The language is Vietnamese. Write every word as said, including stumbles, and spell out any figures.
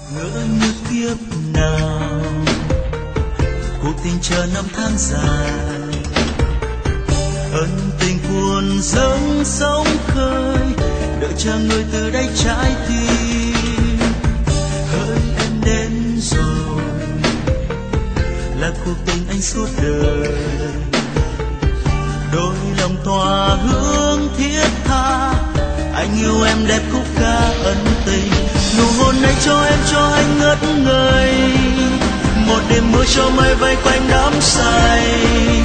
ngỡ như kiếp nào cuộc tình chờ năm tháng dài, ân tình cuồn dâng sóng khơi đợi chờ người từ đây trái tim. Hỡi em đến rồi là cuộc tình anh suốt đời, đôi lòng tỏa hương thiết tha, anh yêu em đẹp khúc ca ân tình. Nụ hôn này cho em cho anh ngất ngây, một đêm mưa cho mây vây quanh đắm say.